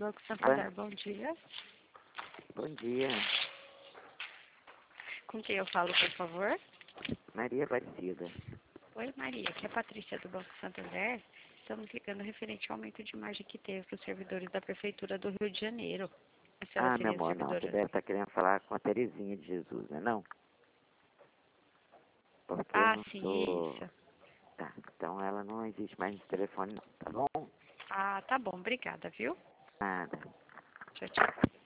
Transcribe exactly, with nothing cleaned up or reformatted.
Banco Santander, bom dia. Bom dia. Com quem eu falo, por favor? Maria Aparecida. Oi, Maria, aqui é a Patrícia do Banco Santander. Estamos ligando referente ao aumento de margem que teve para os servidores da Prefeitura do Rio de Janeiro. A senhora Ah, meu seria amor, não. Você servidora? deve estar querendo falar com a Terezinha de Jesus, não é não? Porque eu Ah, não sim, sou... isso. Tá, então ela não existe mais no telefone, não, tá bom? Ah, tá bom, obrigada, viu? Nada. Tchau, tchau.